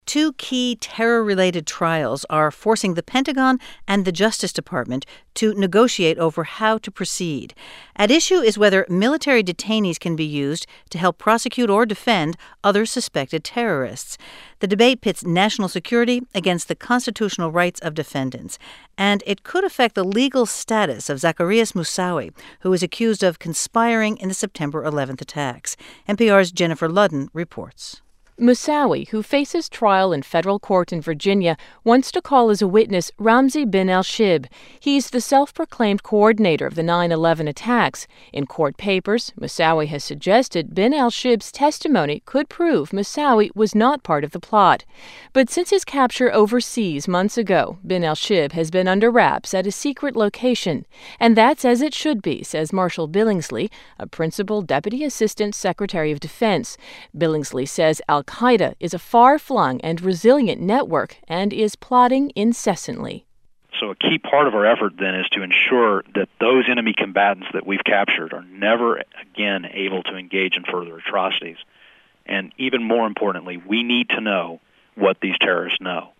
Two key terror-related trials are forcing the Pentagon and the Justice Department to negotiate over how to proceed. At issue is whether military detainees can be used to help prosecute or defend other suspected terrorists. The debate pits national security against the constitutional rights of defendants, and it could affect the legal status of Zacarias Moussaoui, who is accused of conspiring in the September 11th attacks. NPR's Jennifer Ludden reports. Moussaoui, who faces trial in federal court in Virginia, wants to call as a witness Ramzi bin al-Shibh. He's the self-proclaimed coordinator of the 9/11 attacks. In court papers, Moussaoui has suggested bin al-Shibh's testimony could prove Moussaoui was not part of the plot. But since his capture overseas months ago, bin al-Shibh has been under wraps at a secret location. And that's as it should be, says Marshall Billingsley, a principal deputy assistant secretary of defense. Billingsley says Al-Qaeda is a far-flung and resilient network and is plotting incessantly. So a key part of our effort then is to ensure that those enemy combatants that we've captured are never again able to engage in further atrocities. And even more importantly, we need to know what these terrorists know.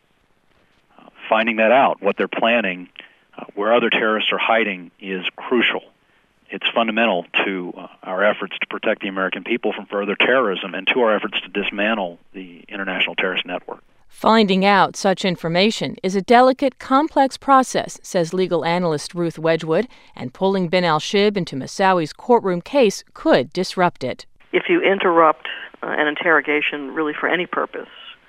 Finding that out, what they're planning, where other terrorists are hiding is crucial. It's fundamental to our efforts to protect the American people from further terrorism and to our efforts to dismantle the international terrorist network. Finding out such information is a delicate, complex process, says legal analyst Ruth Wedgwood, and pulling bin al-Shibh into Moussaoui's courtroom case could disrupt it. If you interrupt an interrogation really for any purpose,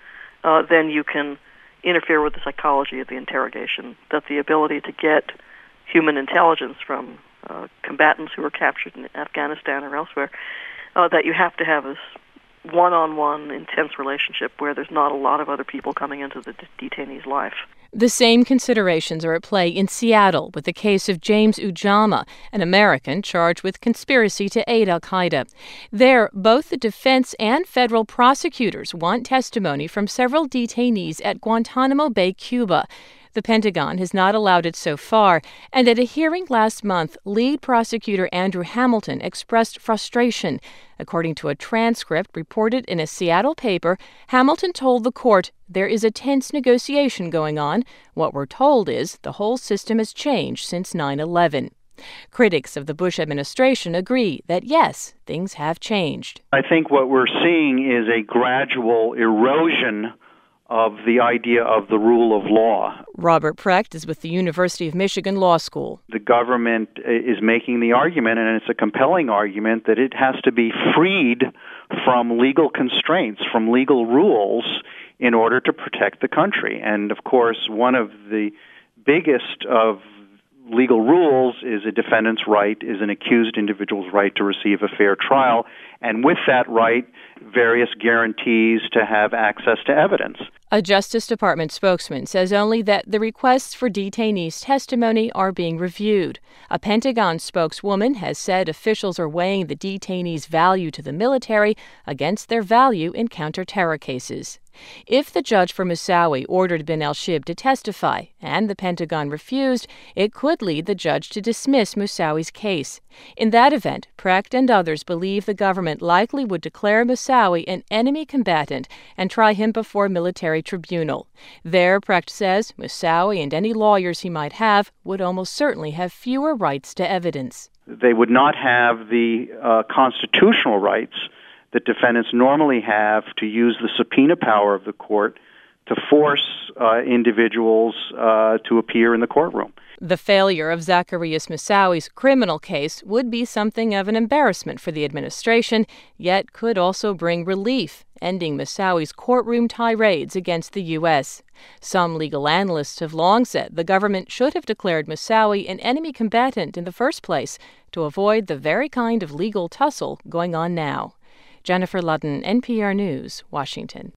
then you can interfere with the psychology of the interrogation, that the ability to get human intelligence from combatants who were captured in Afghanistan or elsewhere, that you have to have this one-on-one intense relationship where there's not a lot of other people coming into the detainee's life. The same considerations are at play in Seattle with the case of James Ujamaa, an American charged with conspiracy to aid al-Qaeda. There, both the defense and federal prosecutors want testimony from several detainees at Guantanamo Bay, Cuba. The Pentagon has not allowed it so far, and at a hearing last month, lead prosecutor Andrew Hamilton expressed frustration. According to a transcript reported in a Seattle paper, Hamilton told the court there is a tense negotiation going on. What we're told is the whole system has changed since 9/11. Critics of the Bush administration agree that, yes, things have changed. I think what we're seeing is a gradual erosion of the idea of the rule of law. Robert Precht is with the University of Michigan Law School. The government is making the argument, and it's a compelling argument, that it has to be freed from legal constraints, from legal rules, in order to protect the country. And, of course, one of the biggest of legal rules is a defendant's right, is an accused individual's right to receive a fair trial, and with that right, various guarantees to have access to evidence. A Justice Department spokesman says only that the requests for detainees' testimony are being reviewed. A Pentagon spokeswoman has said officials are weighing the detainees' value to the military against their value in counter-terror cases. If the judge for Moussaoui ordered bin al-Shibh to testify and the Pentagon refused, it could lead the judge to dismiss Moussaoui's case. In that event, Precht and others believe the government likely would declare Moussaoui an enemy combatant and try him before a military tribunal. There, Precht says, Moussaoui and any lawyers he might have would almost certainly have fewer rights to evidence. They would not have the constitutional rights that defendants normally have to use the subpoena power of the court to force individuals to appear in the courtroom. The failure of Zacarias Moussaoui's criminal case would be something of an embarrassment for the administration, yet could also bring relief, ending Moussaoui's courtroom tirades against the U.S. Some legal analysts have long said the government should have declared Moussaoui an enemy combatant in the first place to avoid the very kind of legal tussle going on now. Jennifer Ludden, NPR News, Washington.